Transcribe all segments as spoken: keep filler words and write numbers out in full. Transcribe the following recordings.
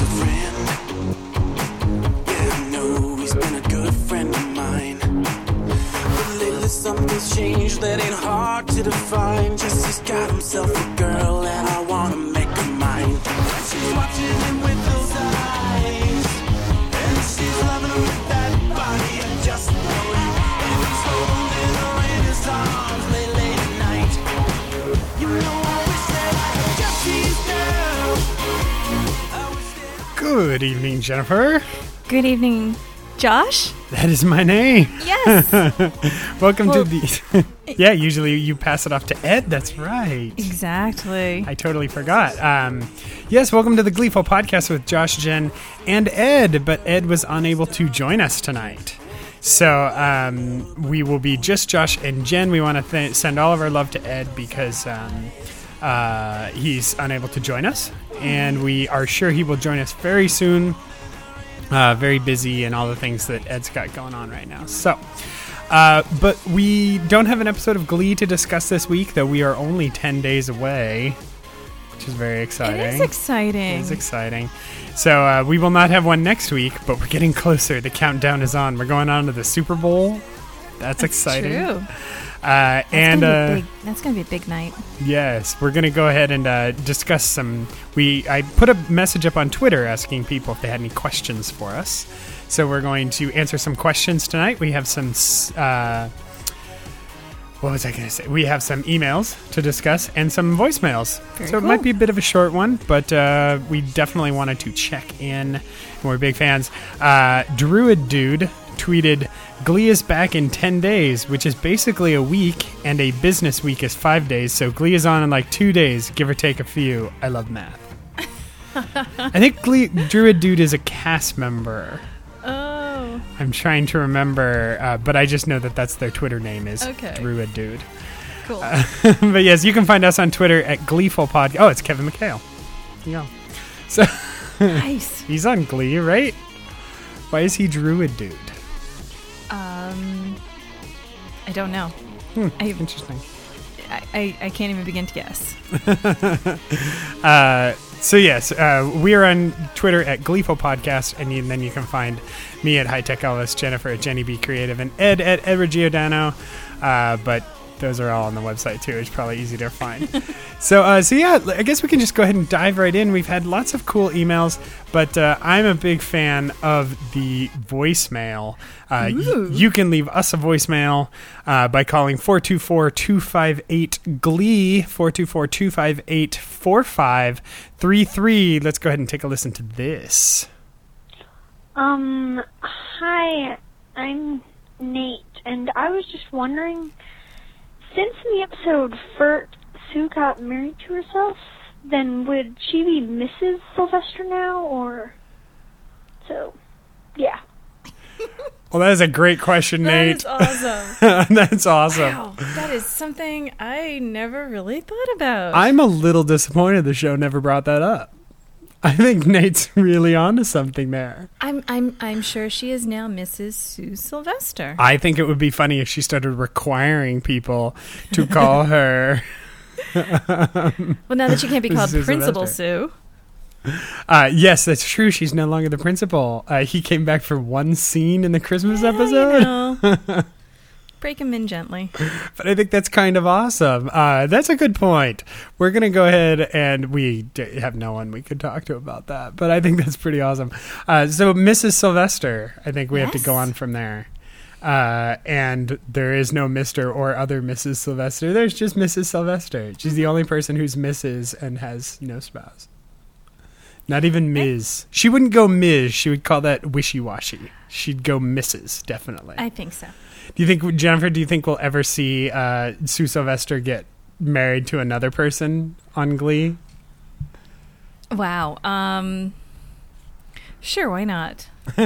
a friend. Yeah, I know he's been a good friend of mine. But lately something's changed that ain't hard to define. Just he's got himself a girl and I wanna make her mine. She's watching him with those eyes, and she's loving him with that body. I just know it. And he's holding her in his arms late, late at night. You know I wish that I could just see his girl. I wish that Good evening, Jennifer. Good evening, Josh. That is my name. Yes. Welcome Well- to the... yeah, usually you pass it off to Ed. That's right. Exactly. I totally forgot. Um, yes, welcome to the Gleeful Podcast with Josh, Jen, and Ed. But Ed was unable to join us tonight. So um, we will be just Josh and Jen. We want to th- send all of our love to Ed because um, uh, he's unable to join us. And we are sure he will join us very soon. Uh, very busy and all the things that Ed's got going on right now. So, uh, but we don't have an episode of Glee to discuss this week, though we are only ten days away, which is very exciting. It is exciting. It is exciting. So uh, we will not have one next week, but we're getting closer. The countdown is on. We're going on to the Super Bowl. That's, That's exciting. True. Uh, That's and gonna uh, be a big, that's going to be a big night. yes, we're going to go ahead and uh, discuss some. We I put a message up on Twitter asking people if they had any questions for us. So we're going to answer some questions tonight. We have some. Uh, what was I going to say? We have some emails to discuss and some voicemails. Very so it cool. might be a bit of a short one, but uh, we definitely wanted to check in. And we're big fans. Uh, Druid Dude tweeted, Glee is back in ten days, which is basically a week, and a business week is five days, so Glee is on in like two days, give or take a few. I love math. I think Glee, Druid Dude is a cast member. Oh. I'm trying to remember, uh, but I just know that that's their Twitter name is Okay. Druid Dude. Cool. Uh, but yes, you can find us on Twitter at Gleeful Pod. Oh, it's Kevin McHale. Yeah. So Nice. he's on Glee, right? Why is he Druid Dude? Um, I don't know. Hmm, I, interesting. I, I, I can't even begin to guess. Uh, so yes, uh, we are on Twitter at Gleeful Podcast, and, you, and then you can find me at High Tech Elvis, Jennifer at Jenny B Creative, and Ed at Edward Giordano. Uh, but those are all on the website too. It's probably easy to find. so, uh, so yeah, I guess we can just go ahead and dive right in. We've had lots of cool emails, but uh, I'm a big fan of the voicemail. Uh, y- you can leave us a voicemail uh, by calling four two four, two five eight, G L E E, four two four, two five eight, four five three three. Let's go ahead and take a listen to this. Um, hi, I'm Nate, and I was just wondering, since in the episode Fert, Sue got married to herself, then would she be Missus Sylvester now, or... So, yeah. Well, that is a great question, That Nate. is awesome. That's awesome. Wow. That is something I never really thought about. I'm a little disappointed the show never brought that up. I think Nate's really onto something there. I'm I'm I'm sure she is now Missus Sue Sylvester. I think it would be funny if she started requiring people to call her. Well, now that she can't be called Sue Principal Sylvester. Sue. Uh, yes, that's true. She's no longer the principal. Uh, he came back for one scene in the Christmas Yeah, episode. you know. Break him in gently. But I think that's kind of awesome. Uh, that's a good point. We're going to go ahead and we d- have no one we could talk to about that. But I think that's pretty awesome. Uh, so Missus Sylvester, I think we have to Yes. go on from there. Uh, and there is no Mister or other Missus Sylvester. There's just Missus Sylvester. She's the only person who's Missus and has no spouse. Not even Miz. She wouldn't go Miz. She would call that wishy-washy. She'd go Missus, definitely. I think so. Do you think, Jennifer, do you think we'll ever see uh, Sue Sylvester get married to another person on Glee? Wow. Um, sure, why not?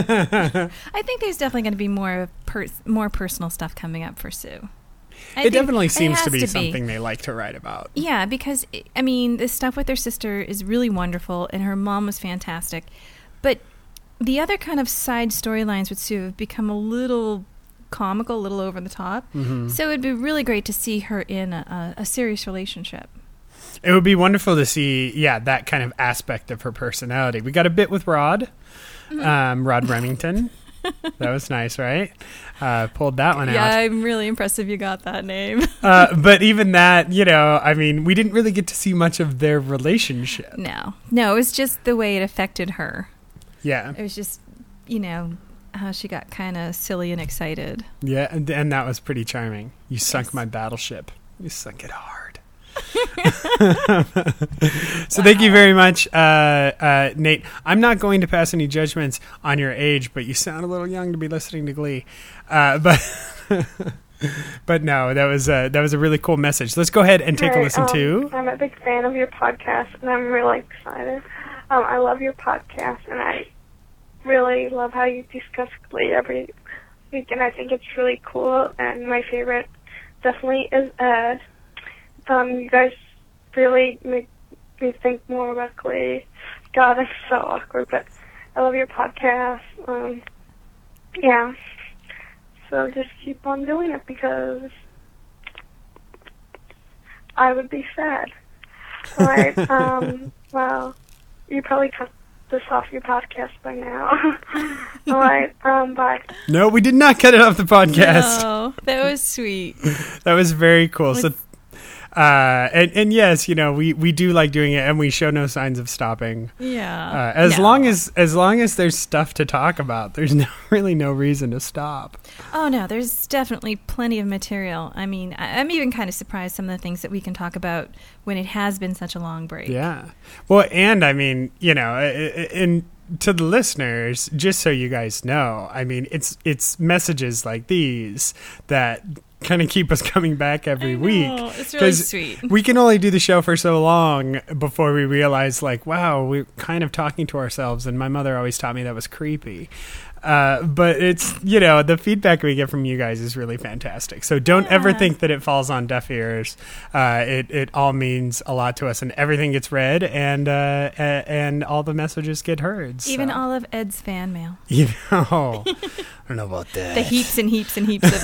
I think there's definitely going to be more per- more personal stuff coming up for Sue. I it think definitely it seems has to be something they like to write about. Yeah, because, I mean, the stuff with her sister is really wonderful, and her mom was fantastic. But the other kind of side storylines with Sue have become a little comical, a little over the top. Mm-hmm. So it'd be really great to see her in a, a, a serious relationship. It would be wonderful to see, yeah, that kind of aspect of her personality. We got a bit with Rod, um, Rod Remington. That was nice, right? Uh, pulled that one Yeah, out. I'm really impressed if you got that name. uh, but even that, you know, I mean, we didn't really get to see much of their relationship. No. No, it was just the way it affected her. Yeah. It was just, you know, how she got kind of silly and excited. Yeah, and, and that was pretty charming. You sunk Yes. my battleship. You sunk it hard. So thank you very much, uh, uh, Nate. I'm not going to pass any judgments on your age, but you sound a little young to be listening to Glee. Uh, but but no, that was a, that was a really cool message. Let's go ahead and take Hi, a listen um, to. I'm a big fan of your podcast, and I'm really excited. Um, I love your podcast, and I really love how you discuss Glee every week, and I think it's really cool. And my favorite definitely is Ed. Um, you guys really make me think more about Glee. God, it's so awkward, but I love your podcast. Um, yeah. So just keep on doing it because I would be sad. All right. um, well, you probably cut this off your podcast by now. All right. Um, bye. No, we did not cut it off the podcast. Oh, that was sweet. That was very cool. So, uh, and, and yes, you know, we, we do like doing it, and we show no signs of stopping. Yeah. Uh, as No. long as as long as there's stuff to talk about, there's no, really no reason to stop. Oh, no, there's definitely plenty of material. I mean, I, I'm even kind of surprised some of the things that we can talk about when it has been such a long break. Yeah. Well, and I mean, you know, and to the listeners, just so you guys know, I mean, it's it's messages like these that kind of keep us coming back every I know, week. it's really 'Cause sweet. We can only do the show for so long before we realize, like, wow, we're kind of talking to ourselves. And my mother always taught me that was creepy. Uh, but it's, you know, the feedback we get from you guys is really fantastic. So don't ever Yeah. think that it falls on deaf ears. Uh, it, it all means a lot to us, and everything gets read, and uh, a- and all the messages get heard. Even so. all of Ed's fan mail. You know, I don't know about that. The heaps and heaps and heaps of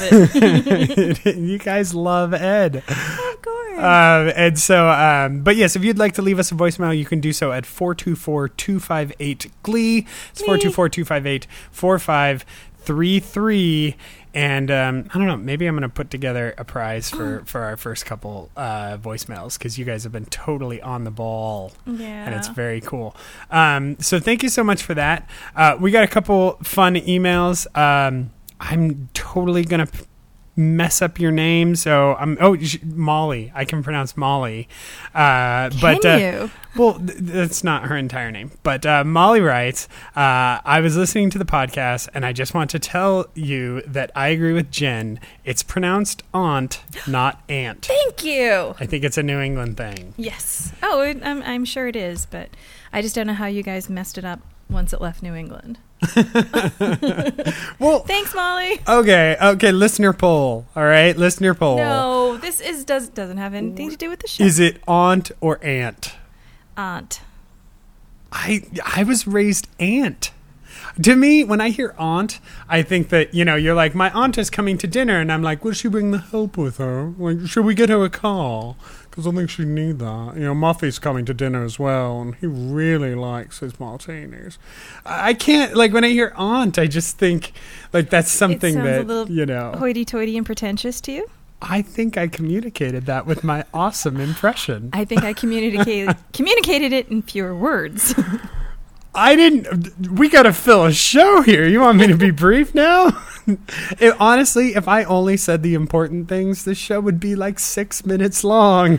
it. You guys love Ed. Of course. Um, and so, um, but yes, if you'd like to leave us a voicemail, you can do so at four two four, two five eight, G L E. It's four two four, two five eight, four five three three. And um, I don't know, maybe I'm going to put together a prize for, for our first couple uh, voicemails, because you guys have been totally on the ball. Yeah. And it's very cool. Um, so thank you so much for that. Uh, we got a couple fun emails. Um, I'm totally going to mess up your name, so I'm oh sh- Molly. I can pronounce Molly, uh, Can but uh, you? well, th- that's not her entire name. But uh, Molly writes, uh, I was listening to the podcast, and I just want to tell you that I agree with Jen. It's pronounced aunt, not aunt. Thank you. I think it's a New England thing. Yes. Oh, it, I'm, I'm sure it is, but I just don't know how you guys messed it up once it left New England. Well, Thanks, Molly. okay, okay. Listener poll. All right, listener poll. No, this is does doesn't have anything to do with the show. Is it aunt or aunt? Aunt? I I was raised aunt. To me, when I hear aunt, I think that, you know, you're like, my aunt is coming to dinner, and I'm like, will she bring the help with her? Like, should we get her a car? Because I think she'd need that. You know, Muffy's coming to dinner as well, and he really likes his martinis. I I can't, like, when I hear aunt, I just think, like, that's something sounds that, a little you know. Hoity-toity and pretentious to you? I think I communicated that with my awesome impression. I think I communicated communicated it in fewer words. I didn't. We got to fill a show here. You want me to be brief now? It, honestly, if I only said the important things, the show would be like six minutes long.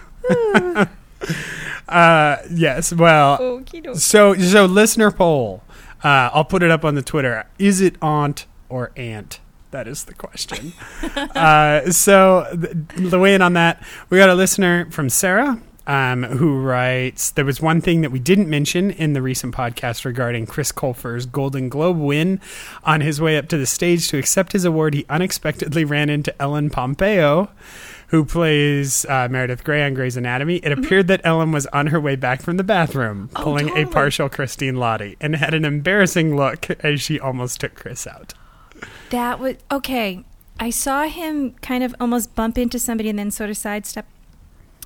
uh, yes. Well, Okie dokie. so so listener poll. Uh, I'll put it up on the Twitter. Is it aunt or aunt? That is the question. uh, so th- the way in on that, we got a listener from Sarah. Um, who writes, there was one thing that we didn't mention in the recent podcast regarding Chris Colfer's Golden Globe win. On his way up to the stage to accept his award, he unexpectedly ran into Ellen Pompeo, who plays uh, Meredith Grey on Grey's Anatomy. It appeared that Ellen was on her way back from the bathroom, Oh, pulling totally. a partial Christine Lottie, and had an embarrassing look as she almost took Chris out. That was okay. I saw him kind of almost bump into somebody and then sort of sidestep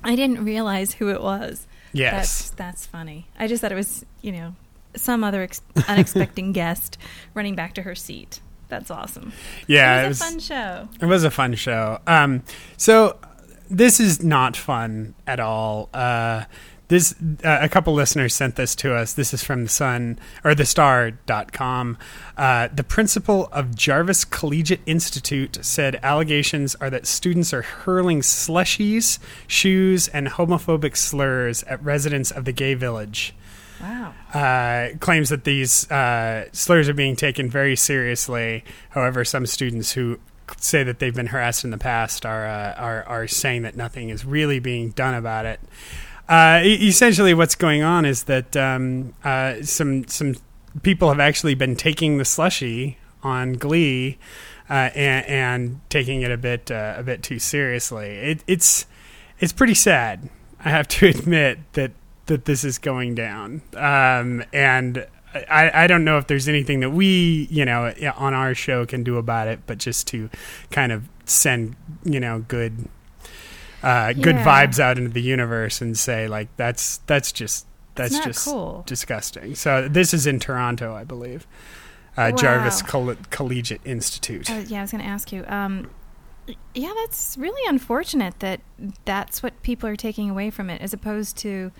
I didn't realize who it was. Yes. That's, that's funny. I just thought it was, you know, some other ex- unexpected guest running back to her seat. That's awesome. Yeah. It was, it was a fun show. It was a fun show. Um, so this is not fun at all. Uh, This uh, a couple listeners sent this to us. This is from the Sun or the Star dot com. Uh, the principal of Jarvis Collegiate Institute said allegations are that students are hurling slushies, shoes, and homophobic slurs at residents of the gay village. Wow. Uh, claims that these uh, slurs are being taken very seriously. However, some students who say that they've been harassed in the past are uh, are, are saying that nothing is really being done about it. Uh, essentially, what's going on is that um, uh, some some people have actually been taking the slushie on Glee uh, and, and taking it a bit uh, a bit too seriously. It, it's it's pretty sad, I have to admit, that that this is going down. Um, and I, I don't know if there's anything that we, you know, on our show can do about it, but just to kind of send, you know, good. Uh, good Yeah. vibes out into the universe and say, like, that's that's just that's not just cool. disgusting. So this is in Toronto, I believe. Uh, Wow. Jarvis Coll- Collegiate Institute. Uh, yeah, I was going to ask you. Um, yeah, that's really unfortunate that that's what people are taking away from it, as opposed to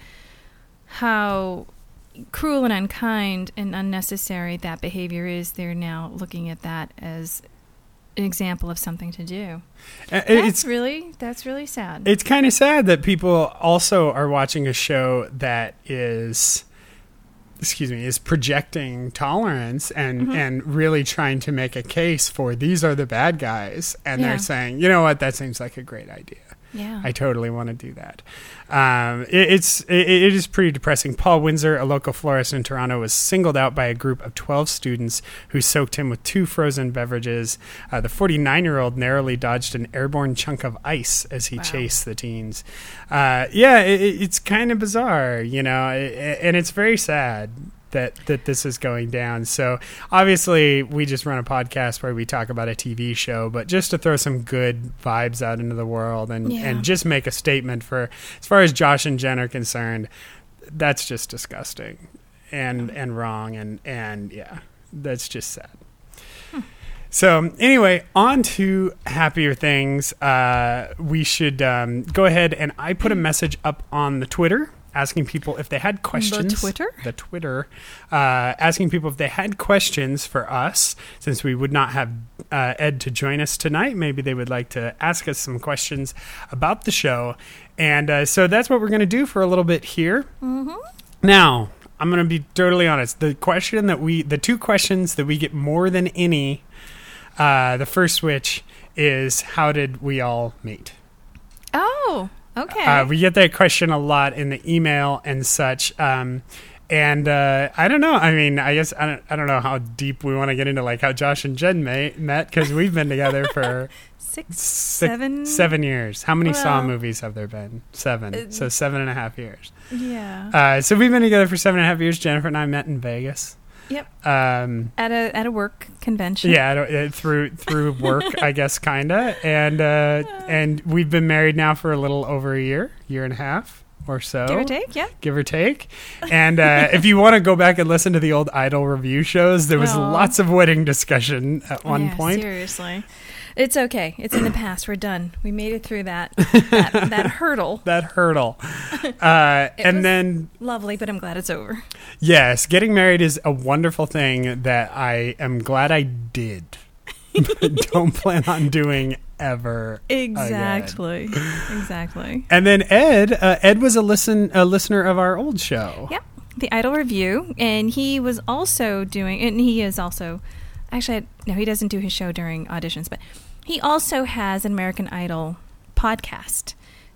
how cruel and unkind and unnecessary that behavior is. They're now looking at that as an example of something to do. Uh, That's it's really that's really sad. it's kind of sad that people also are watching a show that is, excuse me, is projecting tolerance and Mm-hmm. and really trying to make a case for these are the bad guys, and Yeah. they're saying, you know what, that seems like a great idea. yeah. I totally want to do that. Um, it, it's it, it is pretty depressing. Paul Windsor, a local florist in Toronto, was singled out by a group of twelve students who soaked him with two frozen beverages. Uh, the forty-nine-year-old narrowly dodged an airborne chunk of ice as he Wow. chased the teens. Uh, yeah, it, it's kind of bizarre, you know, and it's very sad that that this is going down. So obviously we just run a podcast where we talk about a T V show, but just to throw some good vibes out into the world and, Yeah. and just make a statement for, as far as Josh and Jen are concerned, that's just disgusting and and wrong and, and yeah, that's just sad. So anyway, on to happier things. Uh, we should um, go ahead and I put a message up on the Twitter asking people if they had questions. Twitter? The Twitter. Uh, asking people if they had questions for us, since we would not have uh, Ed to join us tonight. Maybe they would like to ask us some questions about the show. And uh, so that's what we're going to do for a little bit here. Mm-hmm. Now, I'm going to be totally honest. The question that we, the two questions that we get more than any, uh, the first which is, how did we all meet? Oh, okay. Uh, we get that question a lot in the email and such. Um, and uh, I don't know. I mean, I guess I don't, I don't know how deep we want to get into like how Josh and Jen may, met, because we've been together for Six, six, seven? seven years. How many Saw Well, movies have there been? Seven. uh, so seven and a half years. Yeah. Uh, so we've been together for seven and a half years. Jennifer and I met in Vegas. Yep. Um, At a at a work convention. yeah, I don't- uh, through through work, I guess, kinda, and uh, and we've been married now for a little over a year, year and a half or so, Give or take, yeah. give or take. And uh, if you want to go back and listen to the old Idol review shows, there was Aw. lots of wedding discussion at one Yeah, point. Seriously. It's okay. It's in the past. We're done. We made it through that that, that hurdle. That hurdle, uh, and was- then Lovely, but I'm glad it's over. yes, getting married is a wonderful thing that I am glad I did. But don't plan on doing ever. again. Exactly. Exactly. And then Ed, uh, Ed was a listen a listener of our old show. Yep. The Idol Review. And he was also doing, and he is also, actually, no, he doesn't do his show during auditions, but he also has an American Idol podcast.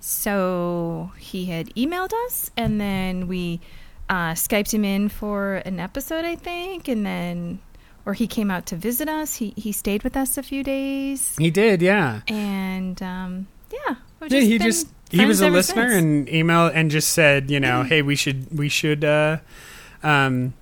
So he had emailed us, and then we uh, Skyped him in for an episode, I think, and then, or he came out to visit us. He he stayed with us a few days, He did, yeah. and um, yeah, we've Yeah, just he been just he friends was a ever listener since. and emailed and just said, you know, hey, we should we should uh, um,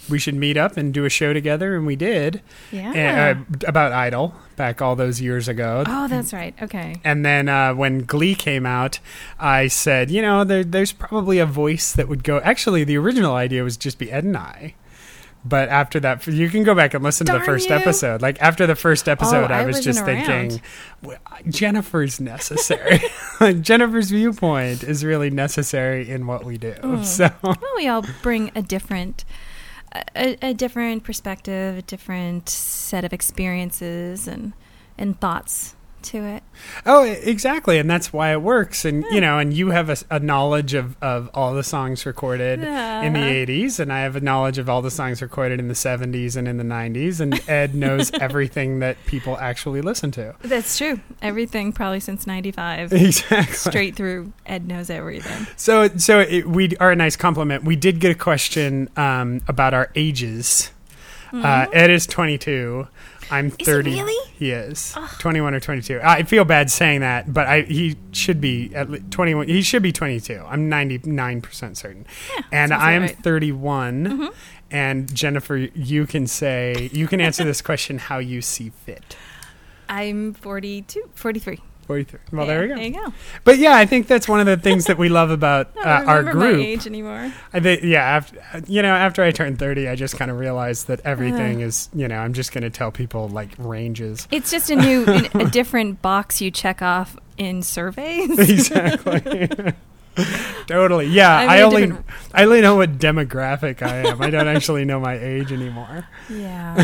we should meet up and do a show together, and we did. Yeah. Uh, about Idol back all those years ago. Oh, that's right. Okay. And then uh, when Glee came out, I said, you know, there, there's probably a voice that would go. Actually, the original idea was just be Ed and I. But after that, you can go back and listen Darn to the first you. episode. Like after the first episode, Oh, I I was wasn't just around. thinking, well, Jennifer's necessary. Like Jennifer's viewpoint is really necessary in what we do. Mm. So Well, we all bring a different, a, a different perspective, a different set of experiences and and thoughts to it. Oh, exactly, and that's why it works. And you know, and you have a, a knowledge of, of all the songs recorded in the eighties, and I have a knowledge of all the songs recorded in the seventies and in the nineties. And Ed knows everything that people actually listen to. That's true. Everything probably since ninety-five, Exactly. straight through. Ed knows everything. So, so it, we are a nice compliment. We did get a question um, about our ages. Uh, Ed is twenty-two. I'm he thirty. really? He is twenty-one or twenty-two. I feel bad saying that, but I he should be at least twenty-one. He should be twenty-two. I'm ninety-nine percent certain. Yeah, and sounds I am right. thirty-one. Mm-hmm. And Jennifer, you can say you can answer this question how you see fit. I'm forty-two, forty-three. forty-three. Well, Yeah, there we go. There you go. But yeah, I think that's one of the things that we love about I uh, don't our remember group. my age anymore. I think, yeah, after, you know, after I turned thirty, I just kind of realized that everything Uh. is, you know, I'm just going to tell people like ranges. It's just a new, a different box you check off in surveys. Exactly. Totally. Yeah, I mean, I a only different- I only know what demographic I am. I don't actually know my age anymore. Yeah.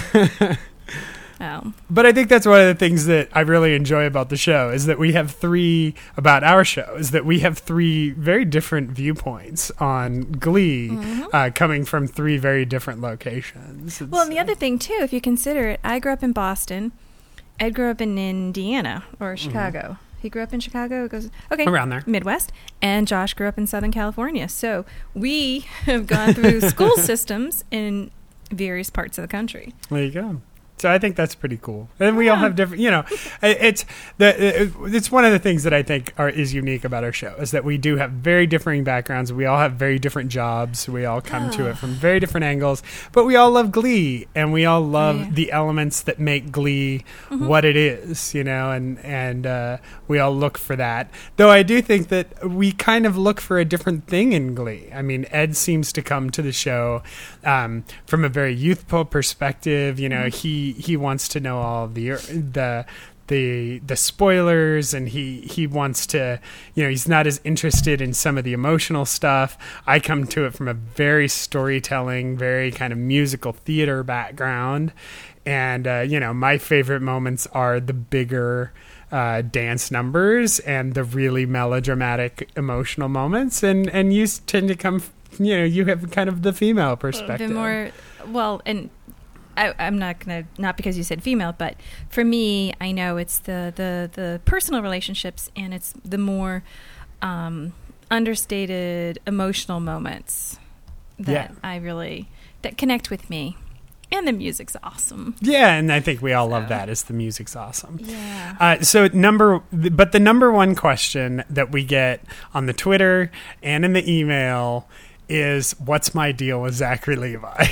Oh. But I think that's one of the things that I really enjoy about the show is that we have three about our show is that we have three very different viewpoints on Glee, Mm-hmm. uh, coming from three very different locations. Well, and the It's, other thing too, if you consider it, I grew up in Boston. Ed grew up in Indiana or Chicago. He grew up in Chicago. It goes okay Around there. Midwest, and Josh grew up in Southern California. So we have gone through school systems in various parts of the country. There you go. So I think that's pretty cool, and we all Yeah. have different. You know, it- it's the it's one of the things that I think are is unique about our show is that we do have very differing backgrounds. We all have very different jobs. We all come to it from very different angles, but we all love Glee, and we all love Yeah. the elements that make Glee what it is. You know, and and uh, we all look for that. Though I do think that we kind of look for a different thing in Glee. I mean, Ed seems to come to the show um, from a very youthful perspective. You know, he he wants to know all of the the the the spoilers, and he he wants to, you know, he's not as interested in some of the emotional stuff. I come to it from a very storytelling, very kind of musical theater background, and uh, you know, my favorite moments are the bigger uh, dance numbers and the really melodramatic emotional moments, and and you s- tend to come, you know, you have kind of the female perspective. The more, well, and I, I'm not gonna, not because you said female, but for me, I know it's the the the personal relationships, and it's the more um, understated emotional moments that Yeah. I really that connect with me, and the music's awesome. Yeah, and I think we all love So. that. Is the music's awesome. Yeah. Uh, so number, but the number one question that we get on the Twitter and in the email is, "What's my deal with Zachary Levi?"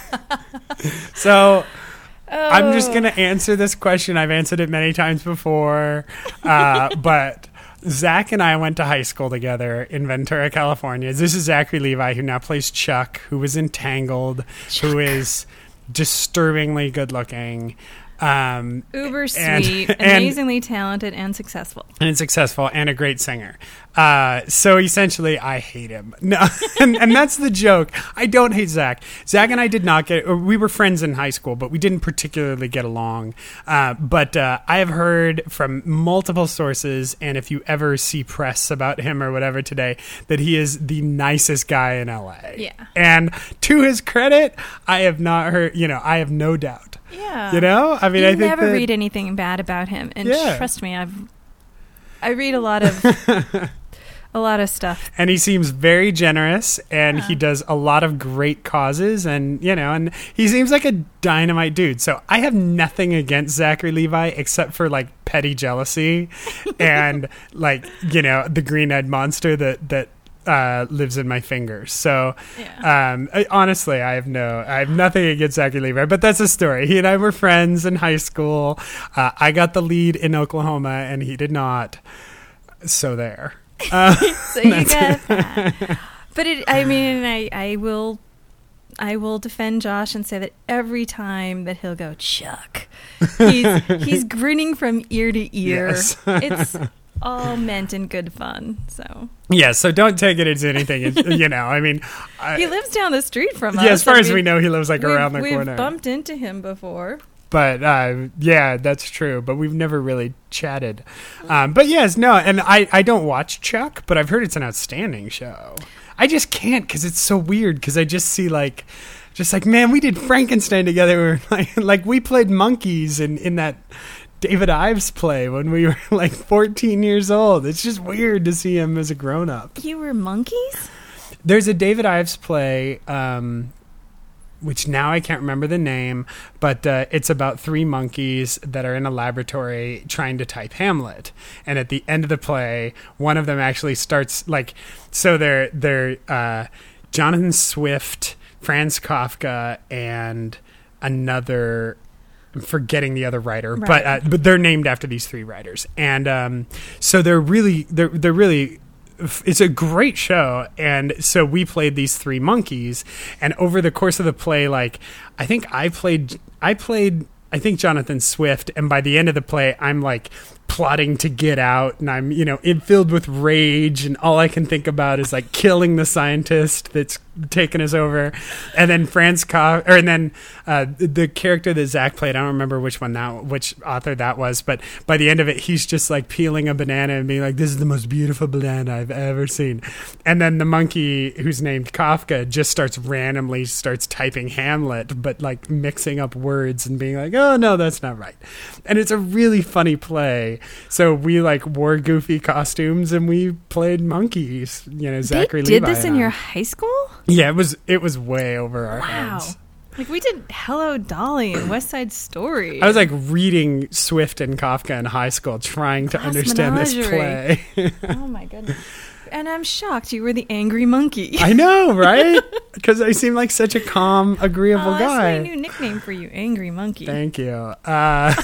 So I'm just going to answer this question. I've answered it many times before, uh, but Zach and I went to high school together in Ventura, California. This is Zachary Levi, who now plays Chuck, who was in Tangled, who is disturbingly good looking. Um, Uber and- sweet, and- amazingly talented, and successful. and successful and a great singer. Uh, so essentially, I hate him. No, and, and that's the joke. I don't hate Zach. Zach and I did not get. Or we were friends in high school, but we didn't particularly get along. Uh, but uh, I have heard from multiple sources, and if you ever see press about him or whatever today, that he is the nicest guy in L A. Yeah. And to his credit, I have not heard. You know, I have no doubt. Yeah. You know, I mean, you I think never that, read anything bad about him, and Yeah. trust me, I've I read a lot of a lot of stuff. and he seems very generous, and Yeah. he does a lot of great causes, and you know, and he seems like a dynamite dude. So I have nothing against Zachary Levi except for like petty jealousy and like, you know, the green-eyed monster that that uh, lives in my fingers. So, Yeah. um, I, honestly, I have no, I have nothing against Zachary Levi, but that's a story. He and I were friends in high school. Uh, I got the lead in Oklahoma, and he did not. So there. Uh, So you get that. But it, I mean, I, I will, I will defend Josh and say that every time that he'll go, Chuck, he's he's grinning from ear to ear. Yes. It's all meant in good fun. So yeah, so don't take it as anything. It- you know, I mean, I, he lives down the street from us. yeah, as far I as mean, we know, he lives like we've- around the we've corner. bumped into him before. But uh, yeah, that's true. But we've never really chatted. Um, but yes, no, and I, I don't watch Chuck, but I've heard it's an outstanding show. I just can't because it's so weird because I just see like, just like, man, we did Frankenstein together. We were like, like we played monkeys in, in that David Ives play when we were like fourteen years old. It's just weird to see him as a grown up. You were monkeys? There's a David Ives play, um, which now I can't remember the name, but uh, it's about three monkeys that are in a laboratory trying to type Hamlet. And at the end of the play, one of them actually starts like, so they're they're uh, Jonathan Swift, Franz Kafka, and another. I'm forgetting the other writer, Right. but uh, but they're named after these three writers, and um, so they're really they're they're really. It's a great show, and so we played these three monkeys, and over the course of the play, like I think I played, I played, I think Jonathan Swift, and by the end of the play, I'm like plotting to get out, and I'm you know in, filled with rage, and all I can think about is like killing the scientist that's taken us over, and then Franz Kafka, or and then uh, the character that Zach played, I don't remember which one that, which author that was, but by the end of it, he's just like peeling a banana and being like, "This is the most beautiful banana I've ever seen," and then the monkey who's named Kafka just starts randomly starts typing Hamlet, but like mixing up words and being like, "Oh no, that's not right," and it's a really funny play. So we like wore goofy costumes and we played monkeys. You know, Zachary They did Levi this and in I. your high school? Yeah, it was it was way over our Wow. heads. Like we did Hello Dolly and West Side Story. I was like reading Swift and Kafka in high school, trying to Class understand this menagerie. play. Oh my goodness. And I'm shocked you were the angry monkey. I know, right? Because I seem like such a calm, agreeable Oh, guy. that's my new nickname for you, Angry Monkey. Thank you. Uh,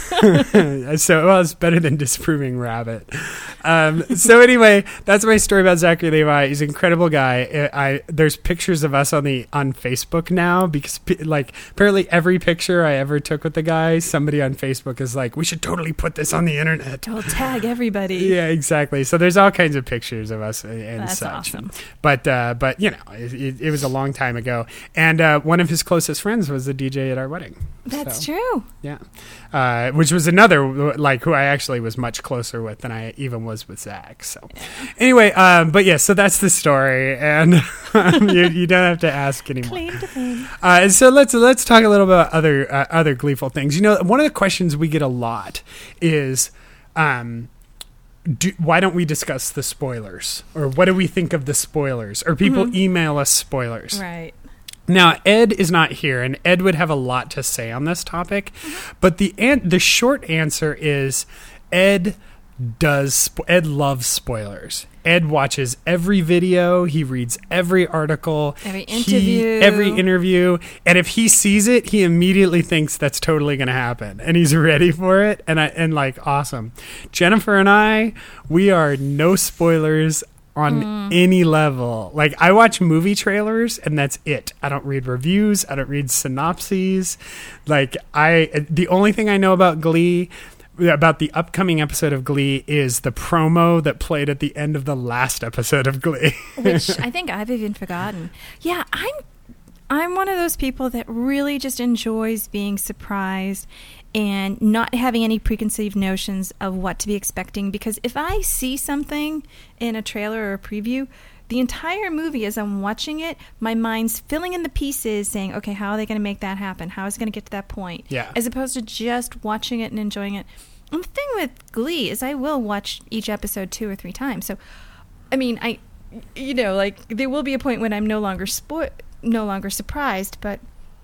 so, well, it's better than Disproving Rabbit. Um, so anyway, that's my story about Zachary Levi. He's an incredible guy. I, I there's pictures of us on the on Facebook now because like apparently every picture I ever took with the guy, somebody on Facebook is like, we should totally put this on the internet. We'll tag everybody. Yeah, exactly. So there's all kinds of pictures of us and That's such. awesome. But uh, but you know, it, it, it was a long time ago, and uh, one of his closest friends was the D J at our wedding. That's So, true. Yeah, uh, which was another like who I actually was much closer with than I even was with Zach. So anyway, um, but yeah, so that's the story, and um, you, you don't have to ask anymore. Claim to fame. Uh, and so let's let's talk a little bit about other uh, other gleeful things. You know, one of the questions we get a lot is. Um, Do, why don't we discuss the spoilers, or what do we think of the spoilers, or people Mhm. email us spoilers? Right. Now Ed is not here, and Ed would have a lot to say on this topic, but the an- the short answer is Ed does spo- Ed loves spoilers. Ed watches every video, he reads every article, Every he- interview. every interview, and if he sees it, he immediately thinks that's totally going to happen, and he's ready for it. And I and like awesome, Jennifer and I, we are no spoilers on Mm. any level. Like I watch movie trailers, and that's it. I don't read reviews. I don't read synopses. Like I, the only thing I know about Glee. About the upcoming episode of Glee is the promo that played at the end of the last episode of Glee. Which I think I've even forgotten. Yeah, I'm I'm one of those people that really just enjoys being surprised and not having any preconceived notions of what to be expecting, because if I see something in a trailer or a preview, the entire movie, as I'm watching it, my mind's filling in the pieces saying, okay, how are they going to make that happen? How is it going to get to that point? Yeah. As opposed to just watching it and enjoying it. And the thing with Glee is I will watch each episode two or three times. So, I mean, I, you know, like there will be a point when I'm no longer spo- no longer surprised, but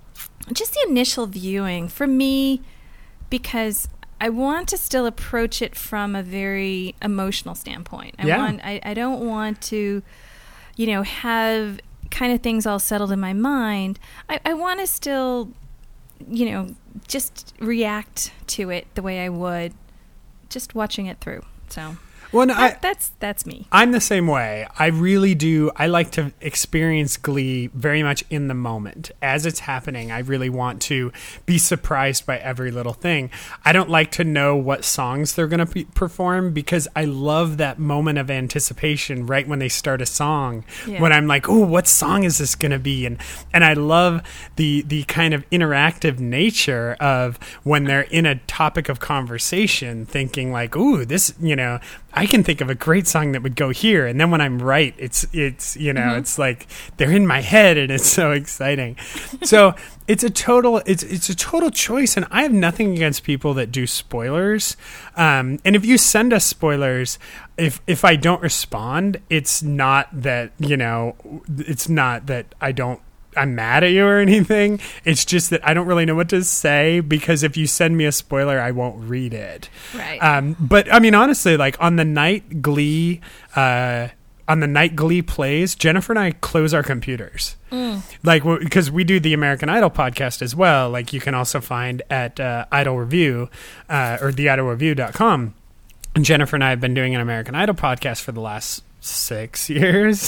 just the initial viewing for me, because I want to still approach it from a very emotional standpoint. I Yeah. want, I, I don't want to, you know, have kind of things all settled in my mind, I, I want to still, you know, just react to it the way I would just watching it through. So Well, that, I, that's that's me. I'm the same way. I really do. I like to experience Glee very much in the moment. As it's happening, I really want to be surprised by every little thing. I don't like to know what songs they're going to perform because I love that moment of anticipation right when they start a song. Yeah. When I'm like, oh, what song is this going to be? And and I love the the kind of interactive nature of when they're in a topic of conversation, thinking like, ooh, this, you know, I can think of a great song that would go here. And then when I'm right, it's, it's you know, mm-hmm. it's like they're in my head and it's so exciting. So it's a total, it's, it's a total choice. And I have nothing against people that do spoilers. Um, and if you send us spoilers, if, if I don't respond, it's not that, you know, it's not that I don't, I'm mad at you or anything. It's just that I don't really know what to say because if you send me a spoiler, I won't read it. Right. Um, but I mean, honestly, like on the night Glee, uh, on the night Glee plays, Jennifer and I close our computers. Mm. Like, because we do the American Idol podcast as well. Like you can also find at uh, Idol Review uh, or the idol review dot com. And Jennifer and I have been doing an American Idol podcast for the last six years.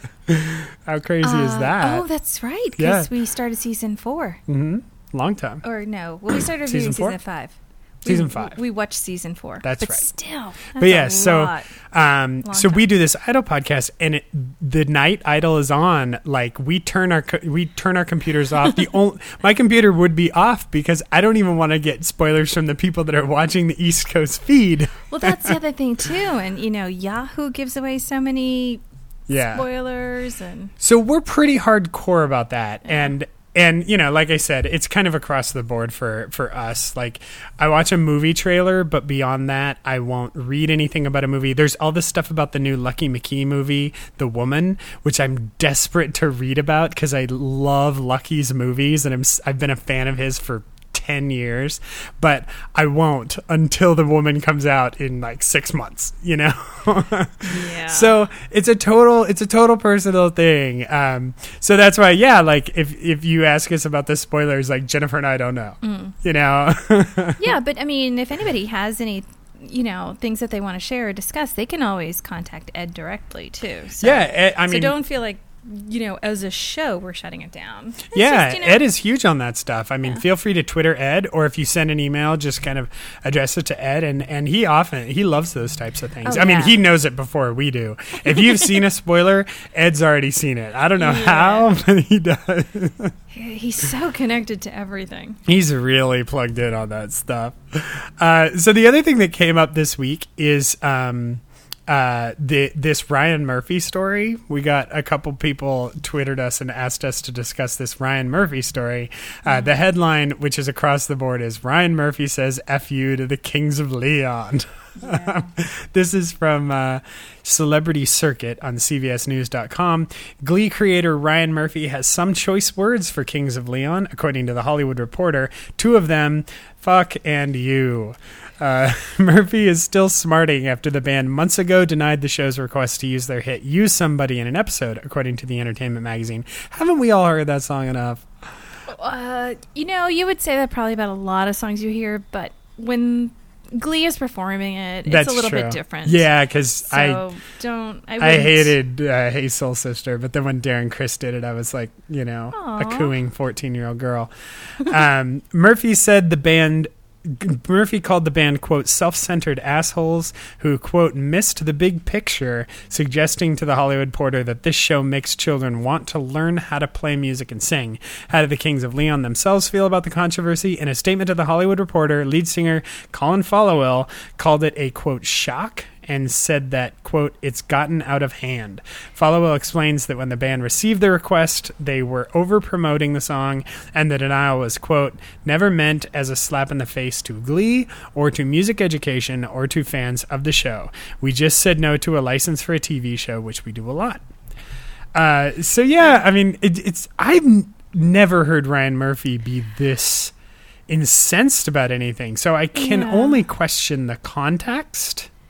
How crazy uh, is that? Oh, that's right. Because yeah. we started season four. Mm-hmm. Long time. Or no, well, we started reviewing season, season five. Season we, five. We watched season four. That's but right. Still, that's but yeah, a so lot. um, so time. we do this Idol podcast, and it, the night Idol is on, like we turn our co- we turn our computers off. The only, my computer would be off because I don't even want to get spoilers from the people that are watching the East Coast feed. Well, that's the other thing too, and you know, Yahoo gives away so many yeah. spoilers, and so we're pretty hardcore about that, yeah. and. And, you know, like I said, it's kind of across the board for, for us. Like, I watch a movie trailer, but beyond that, I won't read anything about a movie. There's all this stuff about the new Lucky McKee movie, The Woman, which I'm desperate to read about because I love Lucky's movies, and I'm, I've been a fan of his for ten years, but I won't until The Woman comes out in like six months, you know? Yeah. So it's a total, it's a total personal thing. Um, so that's why, yeah, like if, if you ask us about the spoilers, like Jennifer and I don't know, mm. you know? Yeah. But I mean, if anybody has any, you know, things that they want to share or discuss, they can always contact Ed directly too. So, yeah. Ed, I mean, so don't feel like, you know, as a show, we're shutting it down. It's yeah, just, you know, Ed is huge on that stuff. I mean, yeah. feel free to Twitter Ed, or if you send an email, just kind of address it to Ed, and, and he often, he loves those types of things. Oh, I mean, yeah. he knows it before we do. If you've seen a spoiler, Ed's already seen it. I don't know yeah. how, but he does. He's so connected to everything. He's really plugged in on that stuff. Uh, so the other thing that came up this week is... Um, uh the this Ryan Murphy story. We got a couple people twittered us and asked us to discuss this Ryan Murphy story. Uh the headline, which is across the board, is Ryan Murphy says F you to the Kings of Leon. Yeah. This is from uh Celebrity Circuit on C B S news dot com. Glee creator Ryan Murphy has some choice words for Kings of Leon, according to The Hollywood Reporter. Two of them, fuck and you. Uh, Murphy is still smarting after the band months ago denied the show's request to use their hit Use Somebody in an episode, according to the Entertainment Magazine. Haven't we all heard that song enough? Uh, you know, you would say that probably about a lot of songs you hear, but when Glee is performing it, That's it's a little true. bit different. Yeah, because so I don't. I, I hated uh, Hey Soul Sister, but then when Darren Criss did it, I was like, you know, Aww. a cooing fourteen-year-old girl. um, Murphy said the band... Murphy called the band, quote, self-centered assholes who, quote, missed the big picture, suggesting to the Hollywood Reporter that this show makes children want to learn how to play music and sing. How did the Kings of Leon themselves feel about the controversy? In a statement to the Hollywood Reporter, lead singer Colin Followill called it a, quote, shock, and said that, quote, it's gotten out of hand. Followill explains that when the band received the request, they were over-promoting the song, and the denial was, quote, never meant as a slap in the face to Glee, or to music education, or to fans of the show. We just said no to a license for a T V show, which we do a lot. Uh, so, yeah, I mean, it, it's I've n- never heard Ryan Murphy be this incensed about anything, so I can yeah. only question the context.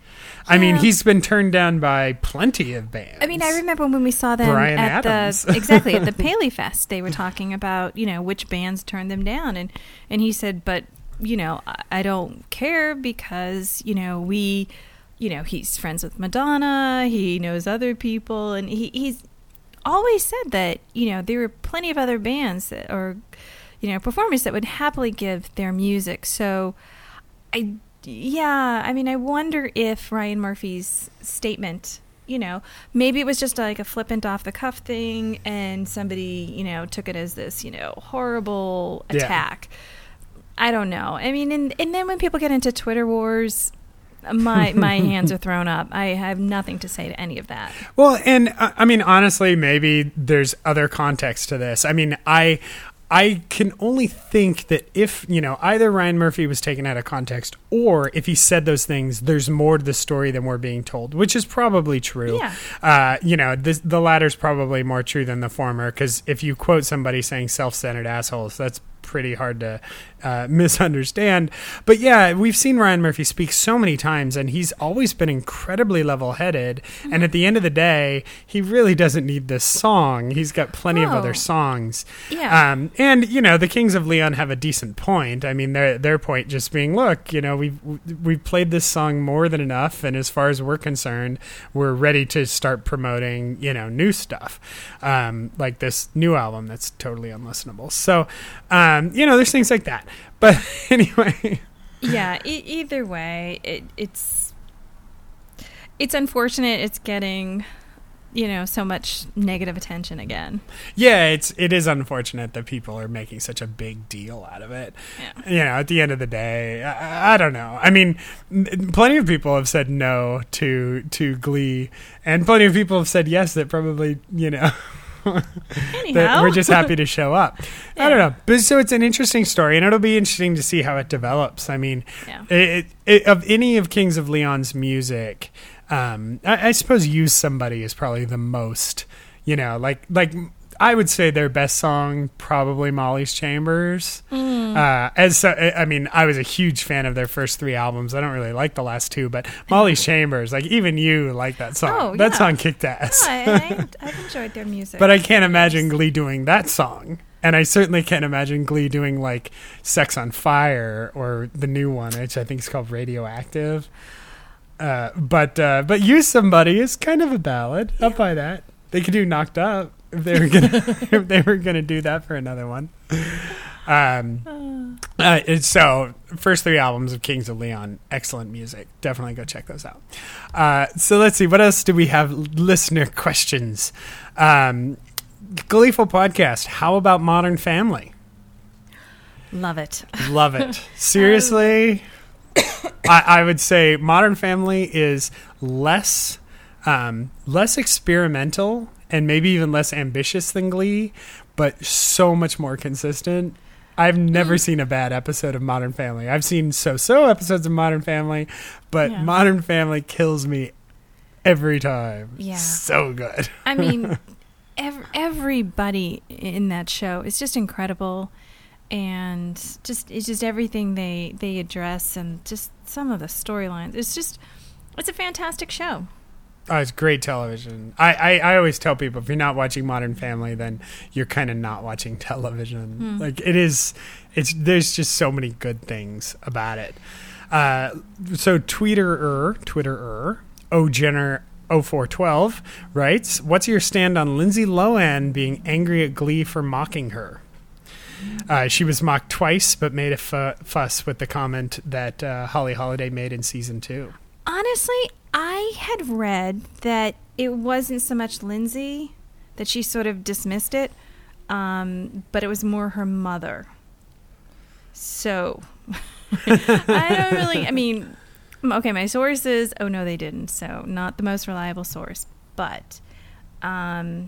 I mean, Yeah. he's been turned down by plenty of bands. I mean, I remember when we saw them Bryan at Adams. the exactly at the Paley Fest. They were talking about, you know, which bands turned them down, and and he said, but you know, I, I don't care because you know we, you know, he's friends with Madonna. He knows other people, and he, he's always said that you know there were plenty of other bands that, or you know performers that would happily give their music. So I. Yeah, I mean, I wonder if Ryan Murphy's statement, you know, maybe it was just like a flippant off the cuff thing and somebody, you know, took it as this, you know, horrible Yeah. attack. I don't know. I mean, and, and then when people get into Twitter wars, my my hands are thrown up. I have nothing to say to any of that. Well, and uh, I mean, honestly, maybe there's other context to this. I mean, I I can only think that if, you know, either Ryan Murphy was taken out of context or if he said those things, there's more to the story than we're being told, which is probably true. Yeah. Uh, you know, this, the latter's probably more true than the former, because if you quote somebody saying self-centered assholes, that's pretty hard to uh, misunderstand. But yeah, we've seen Ryan Murphy speak so many times, and he's always been incredibly level-headed. Mm-hmm. And at the end of the day, he really doesn't need this song. He's got plenty Oh. of other songs. Yeah. Um, and you know, the Kings of Leon have a decent point. I mean, their their point just being, look, you know, we've we've played this song more than enough, and as far as we're concerned, we're ready to start promoting, you know, new stuff, um, like this new album that's totally unlistenable. So. Um, you know, there's things like that. But anyway. Yeah, e- either way, it, it's it's unfortunate it's getting, you know, so much negative attention again. Yeah, it's it is unfortunate that people are making such a big deal out of it. Yeah. You know, at the end of the day, I, I don't know. I mean, m- plenty of people have said no to to Glee, and plenty of people have said yes that probably, you know, that Anyhow. we're just happy to show up. Yeah. I don't know. But so it's an interesting story, and it'll be interesting to see how it develops. I mean, Yeah. it, it, of any of Kings of Leon's music, um, I, I suppose Use Somebody is probably the most, you know, like, like I would say their best song, probably Molly's Chambers. Mm. Uh, as so, I mean, I was a huge fan of their first three albums. I don't really like the last two, but Molly's Chambers, like even you like that song. Oh, that yeah. song kicked ass. No, I, I, I've enjoyed their music. But I can't imagine Glee doing that song. And I certainly can't imagine Glee doing like Sex on Fire or the new one, which I think is called Radioactive. Uh, but uh, but Use Somebody is kind of a ballad. I'll buy that. They could do Knocked Up if they were gonna if they were gonna do that for another one. Um, uh, it's so first three albums of Kings of Leon, excellent music. Definitely go check those out. Uh, so let's see, what else do we have? Listener questions. Um, Gleeful podcast. How about Modern Family? Love it. Love it. Seriously, I, I would say Modern Family is less um, less experimental and maybe even less ambitious than Glee, but so much more consistent. I've never seen a bad episode of Modern Family. I've seen so-so episodes of Modern Family, but Yeah. Modern Family kills me every time. Yeah. So good. I mean, ev- everybody in that show is just incredible, and just it's just everything they they address, and just some of the storylines. It's just it's a fantastic show. Oh, it's great television. I, I, I always tell people, if you're not watching Modern Family, then you're kind of not watching television. Hmm. Like it is, it's there's just so many good things about it. Uh, so Tweeter-er, Twitter-er, O Jenner oh four twelve writes, "What's your stand on Lindsay Lohan being angry at Glee for mocking her?" Uh, she was mocked twice, but made a fu- fuss with the comment that uh, Holly Holiday made in season two. Honestly, I had read that it wasn't so much Lindsay, that she sort of dismissed it, um, but it was more her mother. So, I don't really, I mean, okay, my source is, oh no, they didn't, so not the most reliable source, but um,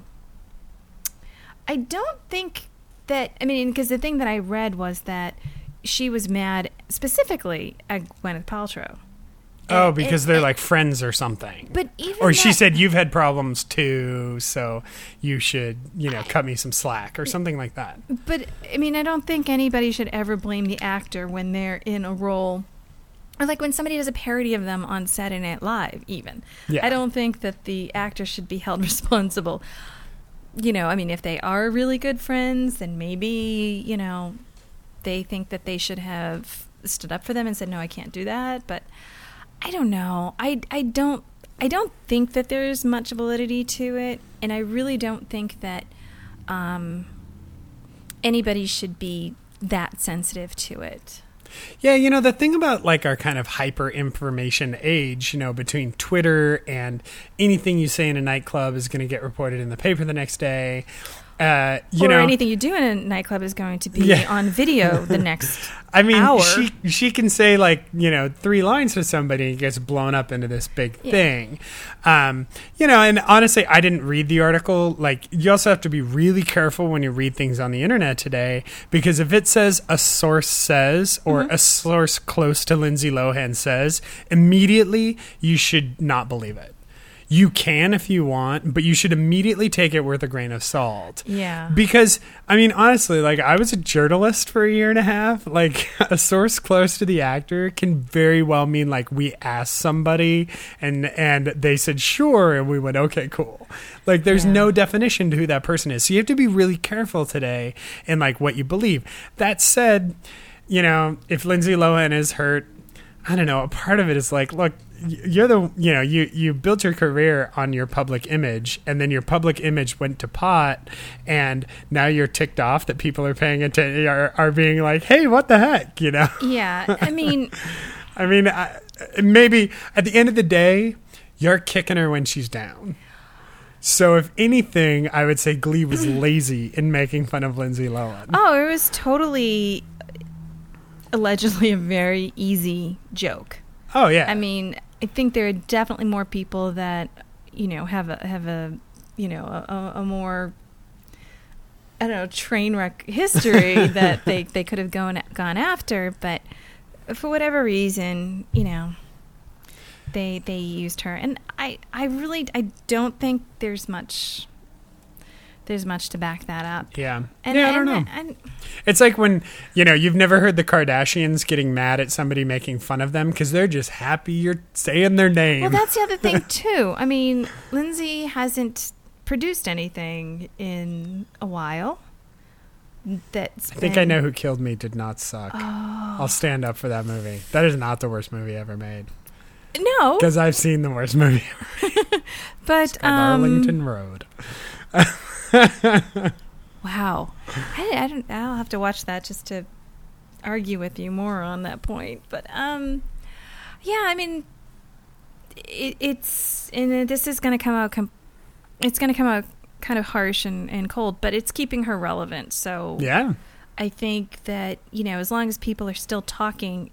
I don't think that, I mean, because the thing that I read was that she was mad specifically at Gwyneth Paltrow. Oh, And- because and- they're and- like friends or something. But even Or she that- said, you've had problems too, so you should, you know, cut me some slack or something like that. But, I mean, I don't think anybody should ever blame the actor when they're in a role or like when somebody does a parody of them on Saturday Night Live, even. Yeah. I don't think that the actor should be held responsible. You know, I mean, if they are really good friends, then maybe, you know, they think that they should have stood up for them and said, no, I can't do that. But I don't know. I, I don't I don't think that there's much validity to it, and I really don't think that um, anybody should be that sensitive to it. Yeah, you know, the thing about like our kind of hyper information age, you know, between Twitter and anything you say in a nightclub is going to get reported in the paper the next day. Uh, you or know, anything you do in a nightclub is going to be Yeah. on video the next I mean, hour. she she can say like, you know, three lines to somebody and gets blown up into this big Yeah. thing. Um, you know, and honestly, I didn't read the article. Like, you also have to be really careful when you read things on the internet today, because if it says a source says or Mm-hmm. a source close to Lindsay Lohan says, immediately you should not believe it. You can if you want, but you should immediately take it with a grain of salt. Yeah. Because, I mean, honestly, like, I was a journalist for a year and a half. Like, a source close to the actor can very well mean, like, we asked somebody and and they said, sure, and we went, okay, cool. Like, there's Yeah. no definition to who that person is. So you have to be really careful today in, like, what you believe. That said, you know, if Lindsay Lohan is hurt, I don't know, a part of it is like, look, you're the, you know, you, you built your career on your public image, and then your public image went to pot, and now you're ticked off that people are paying attention, are, are being like, hey, what the heck, you know? Yeah. I mean, I mean, I, maybe at the end of the day, you're kicking her when she's down. So if anything, I would say Glee was lazy in making fun of Lindsay Lohan. oh, it was totally allegedly a very easy joke. Oh, yeah. I mean, I think there are definitely more people that, you know, have a have a, you know, a, a more, I don't know, train wreck history that they, they could have gone gone after, but for whatever reason, you know, they they used her, and I I really I don't think there's much there's much to back that up. yeah. And, yeah, I don't and- know. and- It's like when, you know, you've never heard the Kardashians getting mad at somebody making fun of them because they're just happy you're saying their name. Well, that's the other thing, too. I mean, Lindsay hasn't produced anything in a while. That's I think I know Who Killed Me did not suck. Oh. I'll stand up for that movie. That is not the worst movie ever made. No, Because I've seen the worst movie ever. but Called um, Arlington Road. wow, I, I don't. I'll have to watch that just to argue with you more on that point. But um, yeah, I mean, it, it's and this is going to come out. Com- it's going to come out kind of harsh and, and cold, but it's keeping her relevant. So Yeah. I think that, you know, as long as people are still talking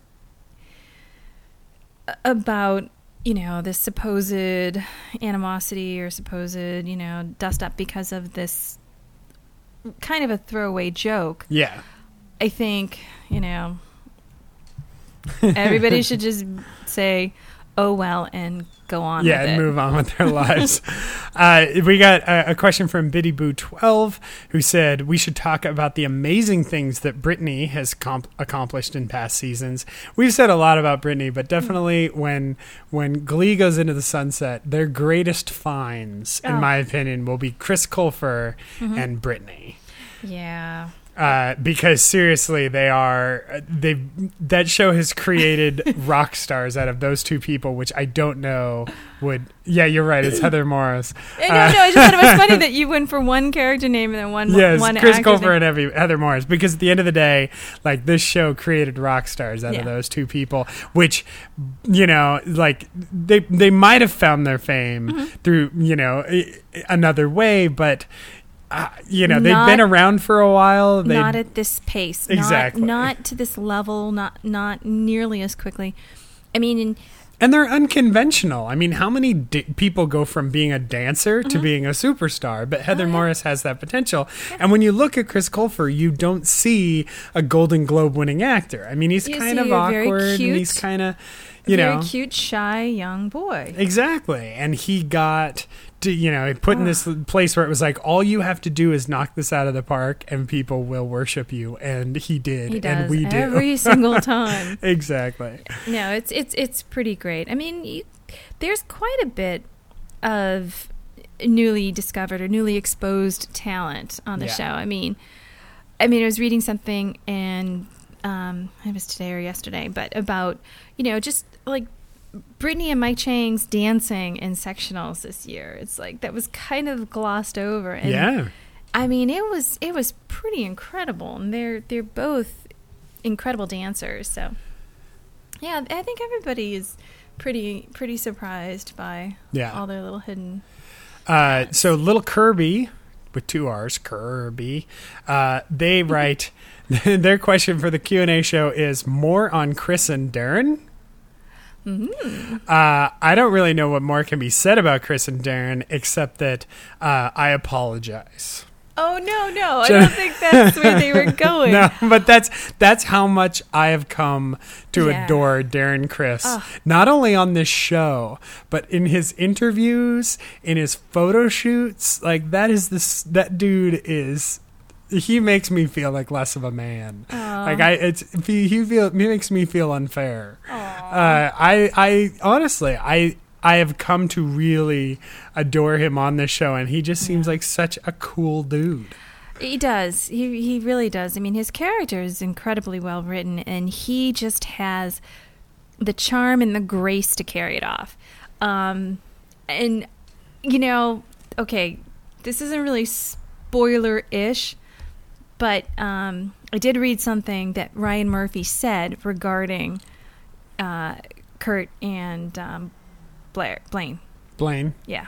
about, you know, this supposed animosity or supposed, you know, dust up because of this kind of a throwaway joke, Yeah. I think, you know, everybody should just say, oh, well, and go on Yeah, with and it. move on with their lives. Uh, we got a, a question from Biddy Boo twelve, who said we should talk about the amazing things that Britney has comp- accomplished in past seasons. We've said a lot about Britney, but definitely when when Glee goes into the sunset, their greatest finds, in Oh. my opinion, will be Chris Colfer Mhm. and Britney. Yeah. Uh, because seriously, they are they. That show has created rock stars out of those two people, which I don't know would. Yeah, you're right. It's Heather Morris. No, no, I just thought it was funny that you went for one character name and then one Yes, one Chris actor's Colfer name. and Heavy, Heather Morris. Because at the end of the day, like, this show created rock stars out Yeah. of those two people, which, you know, like they they might have found their fame Mm-hmm. through, you know, i- another way, but. Uh, you know, they've Not- been around for a while. They, Not at this pace. Not- Exactly. Not, to this level. Not not nearly as quickly. I mean, in, And they're unconventional. I mean, how many d- people go from being a dancer to Mm-hmm. being a superstar? But Heather Oh, yeah. Morris has that potential. And when you look at Chris Colfer, you don't see a Golden Globe winning actor. I mean, he's You kind see of a very awkward and cute- he's kind of, you very know. cute, shy young boy. Exactly. And he got d- you know, put in this place where it was like, all you have to do is knock this out of the park and people will worship you. And he did. He does and we do. every single time. Exactly. No, it's it's it's pretty great. I mean, you, there's quite a bit of newly discovered or newly exposed talent on the Yeah. show. I mean, I mean, I was reading something, and um, it was today or yesterday, but about, you know, just like Brittany and Mike Chang's dancing in sectionals this year. It's like that was kind of glossed over. And Yeah. I mean, it was it was pretty incredible, and they're they're both incredible dancers. So, yeah, I think everybody is pretty pretty surprised by Yeah. all their little hidden. Uh, so Little Kirby, with two R's, Kirby, uh, they write, their question for the Q and A show is more on Chris and Darren. Mm-hmm. Uh, I don't really know what more can be said about Chris and Darren, except that uh, I apologize. Oh no, no! I don't think that's where they were going. No, but that's that's how much I have come to Yeah. adore Darren Criss. Ugh. Not only on this show, but in his interviews, in his photo shoots. Like that is this that dude is. He makes me feel like less of a man. Aw. Like I, it's he, he feel he makes me feel unfair. Aw. Uh, I I honestly I. I have come to really adore him on this show, and he just seems like such a cool dude. He does. He he really does. I mean, his character is incredibly well written, and he just has the charm and the grace to carry it off. Um, and you know, okay, this isn't really spoiler-ish, but um, I did read something that Ryan Murphy said regarding uh, Kurt and um, Blair Blaine. Blaine. Yeah.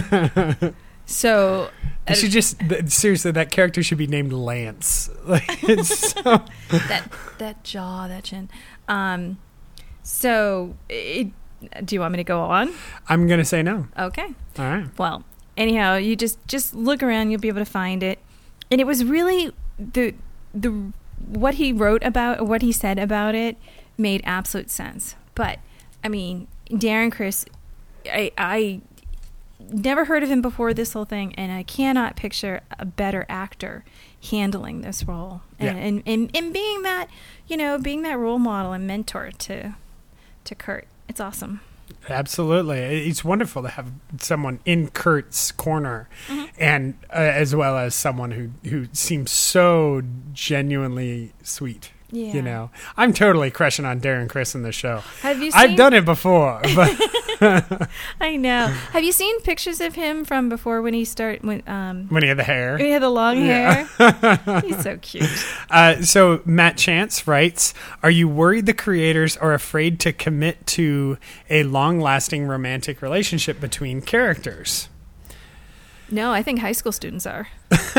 So You should just th- seriously, that character should be named Lance. Like it's so that that jaw, that chin. Um, so, it, do you want me to go on? I'm gonna say no. Okay. All right. Well, anyhow, you just just look around; you'll be able to find it. And it was really the the what he wrote about, what he said about it, made absolute sense. But I mean, Darren Criss, I I never heard of him before this whole thing, and I cannot picture a better actor handling this role and, Yeah. and, and and being that, you know, being that role model and mentor to to Kurt. It's awesome. Absolutely, it's wonderful to have someone in Kurt's corner, Mm-hmm. and uh, as well as someone who who seems so genuinely sweet. Yeah. You know, I'm totally crushing on Darren Criss in the show. Have you I've seen- done it before, but I know. Have you seen pictures of him from before when he started when um when he had the hair. when he had the long Yeah. hair? He's so cute. Uh, so Matt Chance writes, are you worried the creators are afraid to commit to a long-lasting romantic relationship between characters? No, I think high school students are.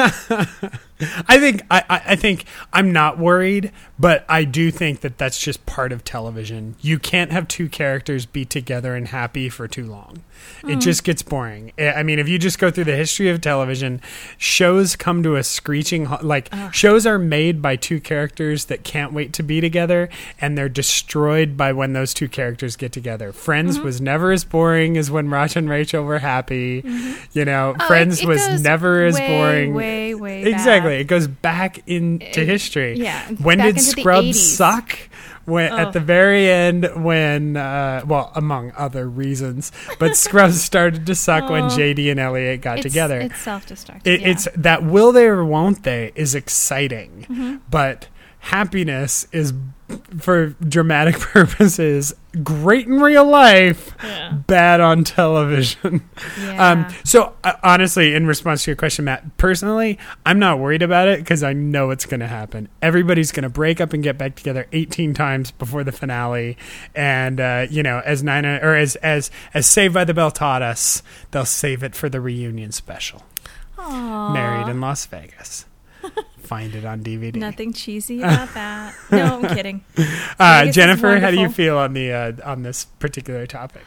I think I, I I think I'm not worried, but I do think that that's just part of television. You can't have two characters be together and happy for too long. It just gets boring. I I mean, if you just go through the history of television, shows come to a screeching halt. Like shows are made by two characters that can't wait to be together, and they're destroyed by when those two characters get together. Friends was never as boring as when Ross and Rachel were happy. You know, Oh, Friends it- it was goes never as way, boring. way, way Exactly. back. It goes back into It- history. yeah, When back did into the Scrubs eighties. suck? When, Oh. At the very end, when, uh, well, among other reasons, but Scrubs started to suck when Oh. J D and Elliot got It's, together. It's self-destructive. It, yeah. It's that will they or won't they is exciting, Mm-hmm. but happiness is, for dramatic purposes, great in real life, Yeah. bad on television. Yeah. Um, so uh, honestly, in response to your question, Matt, personally, I'm not worried about it because I know it's going to happen. Everybody's going to break up and get back together eighteen times before the finale, and uh, you know, as Nina or as as as Saved by the Bell taught us, they'll save it for the reunion special. Aw. Married in Las Vegas. Find it on D V D. Nothing cheesy about that. No, I'm kidding. Uh, Vegas is Jennifer, how do you wonderful. feel on the uh, on this particular topic?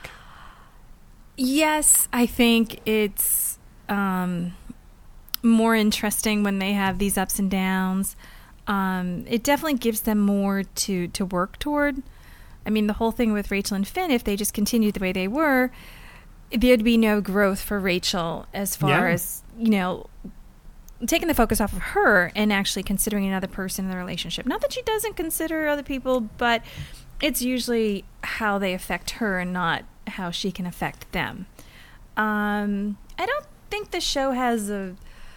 Yes, I think it's um, more interesting when they have these ups and downs. Um, it definitely gives them more to, to work toward. I mean, the whole thing with Rachel and Finn, if they just continued the way they were, there'd be no growth for Rachel as far Yeah. as, you know, taking the focus off of her and actually considering another person in the relationship. Not that she doesn't consider other people, but it's usually how they affect her and not how she can affect them. Um, I don't think the show has a,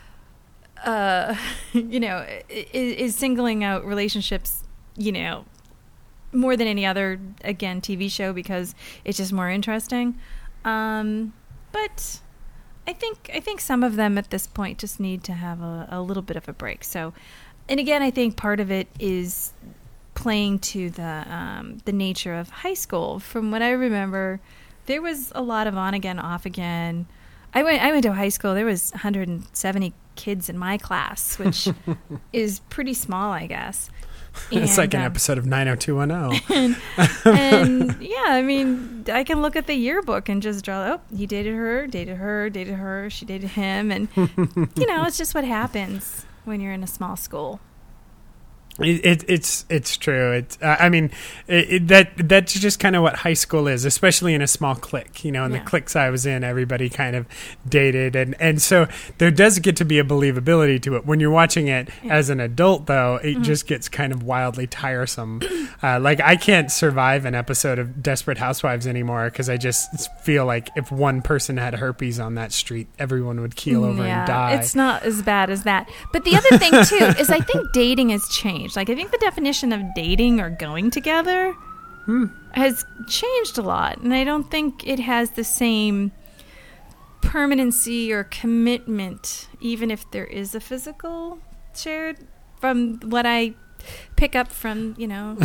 uh, you know, is, is singling out relationships, you know, more than any other, again, T V show because it's just more interesting. Um, but I think I think some of them at this point just need to have a, a little bit of a break. So, and again, I think part of it is playing to the um, the nature of high school. From what I remember, there was a lot of on again, off again. I went I went to high school. There was one hundred seventy kids in my class, which is pretty small, I guess. It's And, like an um, episode of nine oh two one oh. and, and yeah, I mean, I can look at the yearbook and just draw, oh, he dated her, dated her, dated her, she dated him. And, you know, it's just what happens when you're in a small school. It, it, it's it's true. It's uh, I mean it, it, that that's just kind of what high school is, especially in a small clique. You know, in Yeah. the cliques I was in, everybody kind of dated, and, and so there does get to be a believability to it. When you're watching it Yeah. as an adult, though, it Mhm. just gets kind of wildly tiresome. uh, like I can't survive an episode of Desperate Housewives anymore because I just feel like if one person had herpes on that street, everyone would keel over yeah, and die. it's not as bad as that. But the other thing, too, is I think dating has changed. Like, I think the definition of dating or going together Hmm. has changed a lot. And I don't think it has the same permanency or commitment, even if there is a physical shared, from what I pick up from, you know,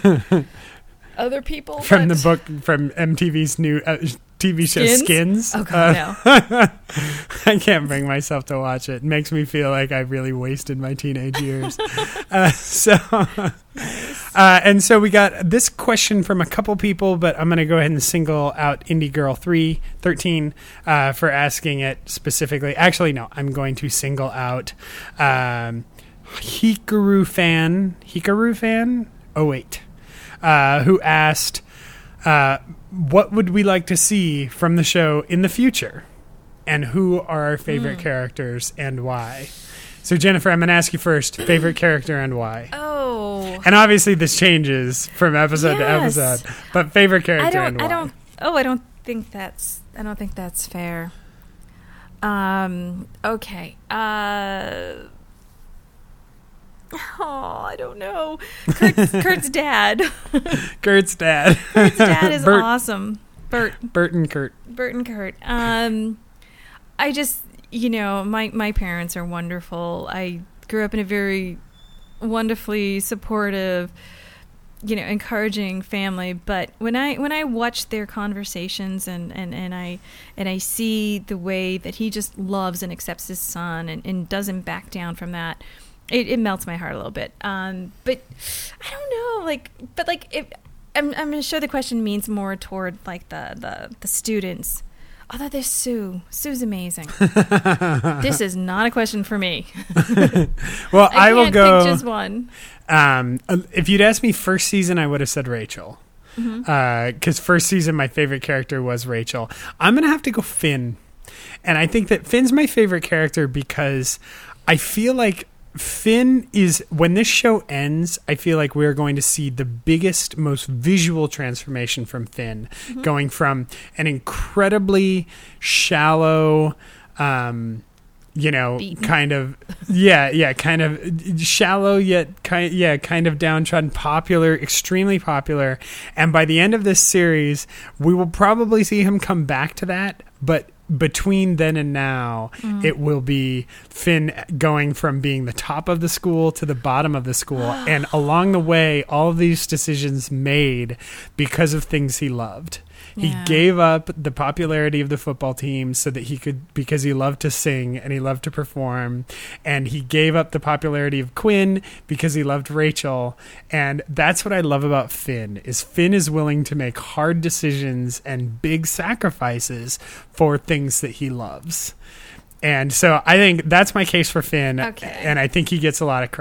other people. From the but- book, from M T V's new uh, T V show Skins? Skins. Oh, God, Uh, I can't bring myself to watch it. It makes me feel like I really wasted my teenage years. uh, so, uh, and so we got this question from a couple people, but I'm going to go ahead and single out Indie Girl three thirteen uh, for asking it specifically. Actually, no, I'm going to single out um, Hikaru fan, Hikaru fan oh eight, uh, who asked, uh, what would we like to see from the show in the future? And who are our favorite Mm. characters and why? So, Jennifer, I'm going to ask you first, favorite character and why? Oh. And obviously this changes from episode Yes. to episode, but favorite character I don't. and why? I don't. Oh, I don't think that's. I don't think that's fair. Um. Okay. Uh. Oh, I don't know. Kurt's, Kurt's dad. Kurt's dad. Kurt's dad is Bert, awesome. Bert. Bert and Kurt. Bert and Kurt. Um. I just, you know, my my parents are wonderful. I grew up in a very wonderfully supportive, you know, encouraging family. But when I when I watch their conversations and, and, and I and I see the way that he just loves and accepts his son and, and doesn't back down from that, it, it melts my heart a little bit. Um, but I don't know, like, but like, if I'm I'm sure the question means more toward like the the, the students. Although there's Sue. Sue's amazing. This is not a question for me. Well, I, I will can't go. pick just one. Um, if you'd asked me first season, I would have said Rachel. Mm-hmm. Because first season, my favorite character was Rachel. I'm going to have to go Finn. And I think that Finn's my favorite character because I feel like Finn is, when this show ends, I feel like we're going to see the biggest, most visual transformation from Finn, Mm-hmm. going from an incredibly shallow, um, you know, Beaten. kind of, yeah, yeah, kind of shallow yet kind, yeah, kind of downtrodden, popular, extremely popular. And by the end of this series, we will probably see him come back to that, but between then and now, Mm. it will be Finn going from being the top of the school to the bottom of the school. And along the way, all of these decisions made because of things he loved. He Yeah. gave up the popularity of the football team so that he could, because he loved to sing and he loved to perform. And he gave up the popularity of Quinn because he loved Rachel. And that's what I love about Finn, is Finn is willing to make hard decisions and big sacrifices for things that he loves. And so I think that's my case for Finn. Okay. And I think he gets a lot of crap.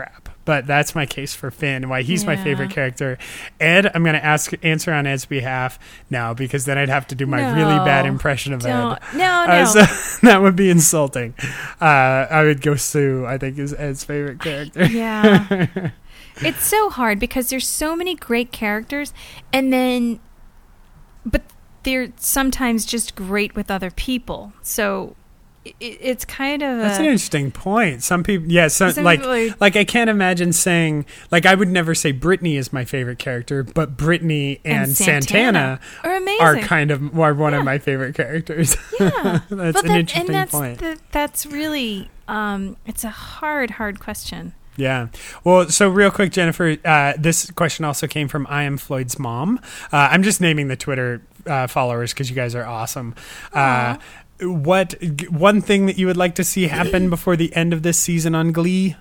but that's my case for Finn, why he's my Yeah. favorite character. Ed, I'm going to ask answer on Ed's behalf now, because then I'd have to do my No. really bad impression of Don't. Ed. No, no. Uh, so that would be insulting. Uh, I would go Sue, I think, is Ed's favorite character. Yeah. It's so hard because there's so many great characters, and then, but they're sometimes just great with other people. So it, it's kind of That's a, an interesting point. Some people, yeah, some, Some like, people are- like I can't imagine saying, like, I would never say Brittany is my favorite character, but Brittany and, And Santana, Santana are amazing. are kind of are one Yeah. of my favorite characters. Yeah. that's But an that- interesting and that's point. The, that's really, um, it's a hard, hard question. Yeah. Well, so real quick, Jennifer, uh, this question also came from I Am Floyd's mom. Uh, I'm just naming the Twitter uh, followers because you guys are awesome. Uh, what g- one thing that you would like to see happen before the end of this season on Glee?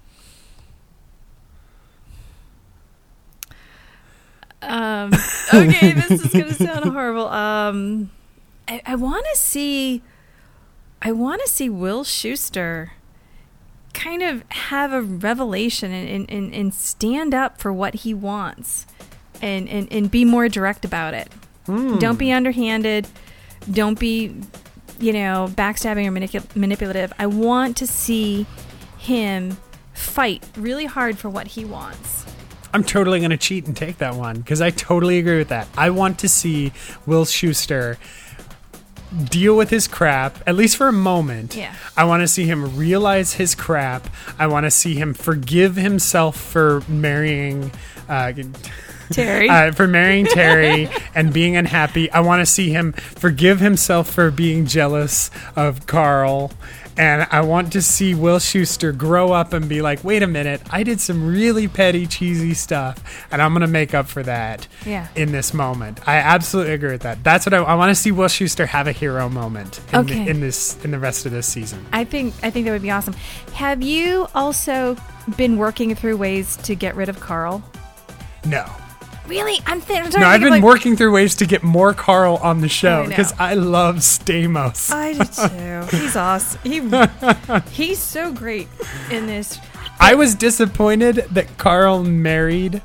Um, okay, this is going to sound horrible. Um, I, I want to see, I want to see Will Schuester kind of have a revelation and, and, and stand up for what he wants and, and, and be more direct about it. Hmm. Don't be underhanded. Don't be, you know, backstabbing or manipu- manipulative. I want to see him fight really hard for what he wants. I'm totally going to cheat and take that one because I totally agree with that. I want to see Will Schuester deal with his crap, at least for a moment. Yeah. I want to see him realize his crap. I want to see him forgive himself for marrying uh, Terry. uh, for marrying Terry and being unhappy. I want to see him forgive himself for being jealous of Carl. And I want to see Will Schuester grow up and be like, wait a minute, I did some really petty, cheesy stuff, and I'm going to make up for that Yeah. in this moment. I absolutely agree with that. That's what I, I want to see Will Schuester have a hero moment in, Okay. the, in this in the rest of this season. I think I think that would be awesome. Have you also been working through ways to get rid of Carl? No. Really? I'm, th- I'm trying No, to I've think been of, like, working through ways to get more Carl on the show I know. because I love Stamos. I do too. He's awesome. He he's so great in this. I was disappointed that Carl married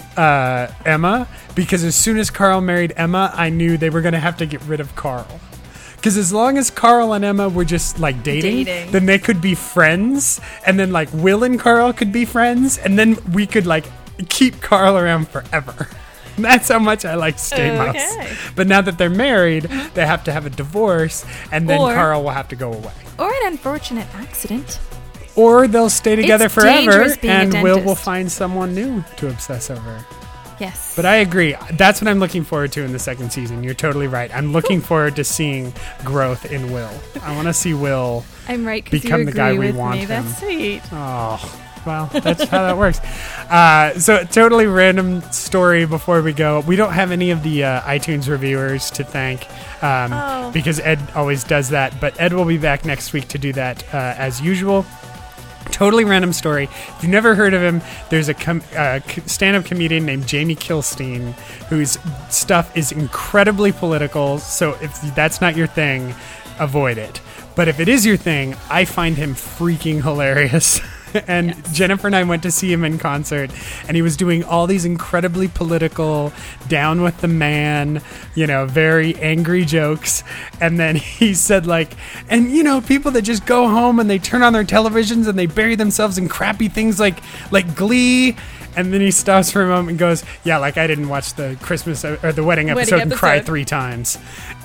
uh, Emma because as soon as Carl married Emma, I knew they were going to have to get rid of Carl. Because as long as Carl and Emma were just like dating, Dating. then they could be friends, and then like Will and Carl could be friends, and then we could like keep Carl around forever. That's how much I like Stamos. Okay. But now that they're married, they have to have a divorce, and then Or- Carl will have to go away. Or an unfortunate accident. Or they'll stay together It's forever, dangerous being a and Will will dentist. find someone new to obsess over. Yes. But I agree. That's what I'm looking forward to in the second season. You're totally right. I'm looking forward to seeing growth in Will. I want to see Will. I'm right because you become agree the guy we with want me. him. That's sweet. Oh, well, that's how that works. Uh, so, totally random story before we go. We don't have any of the uh, iTunes reviewers to thank um, Oh. because Ed always does that. But Ed will be back next week to do that uh, as usual. Totally random story. If you've never heard of him, there's a com- uh, c- stand-up comedian named Jamie Kilstein whose stuff is incredibly political. So if that's not your thing, avoid it. But if it is your thing, I find him freaking hilarious. And Yes. Jennifer and I went to see him in concert, and he was doing all these incredibly political, down with the man, you know, very angry jokes. And then he said, like, and, you know, people that just go home and they turn on their televisions and they bury themselves in crappy things like, like Glee. And then he stops for a moment and goes, yeah, like I didn't watch the Christmas or the wedding episode, and cry episode. three times.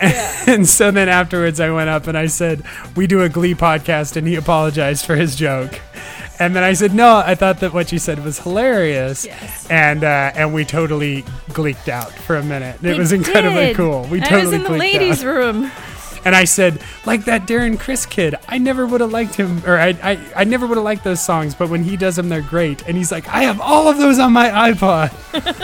And so then afterwards I went up and I said, we do a Glee podcast, and he apologized for his joke. And then I said, no, I thought that what you said was hilarious. Yes. And uh, and we totally gleeked out for a minute. It They was incredibly did. cool. We I totally was in the gleeked ladies' out. room. And I said, like that Darren Criss kid, I never would have liked him, or I, I, I never would have liked those songs, but when he does them, they're great. And he's like, I have all of those on my iPod.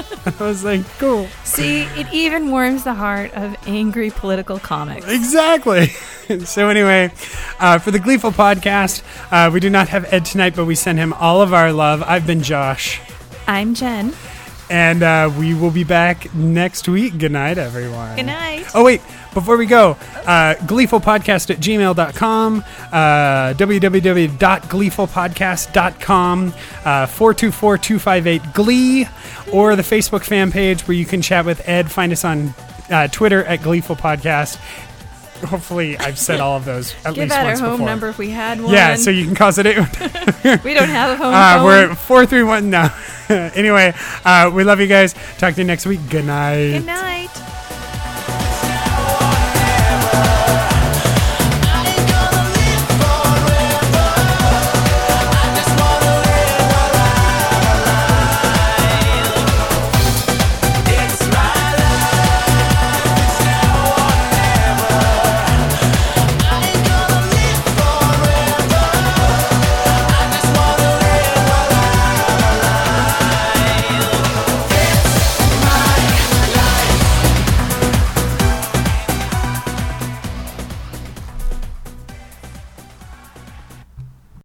I was like, cool. See, it even warms the heart of angry political comics. Exactly. So anyway, uh, for the Gleeful podcast, uh, we do not have Ed tonight, but we send him all of our love. I've been Josh. I'm Jen. And uh, we will be back next week. Good night, everyone. Good night. Oh, wait. Before we go, uh, gleefulpodcast at gmail dot com, uh, w w w dot gleeful podcast dot com, uh, four two four, two five eight, GLEE, or the Facebook fan page where you can chat with Ed. Find us on uh, Twitter at Gleeful Podcast. Hopefully, I've said all of those at Give least out once our home before. number if we had one. Yeah, so you can call us at eight. We don't have a home Uh, phone. we're at four three one now. Anyway, uh, we love you guys. Talk to you next week. Good night. Good night.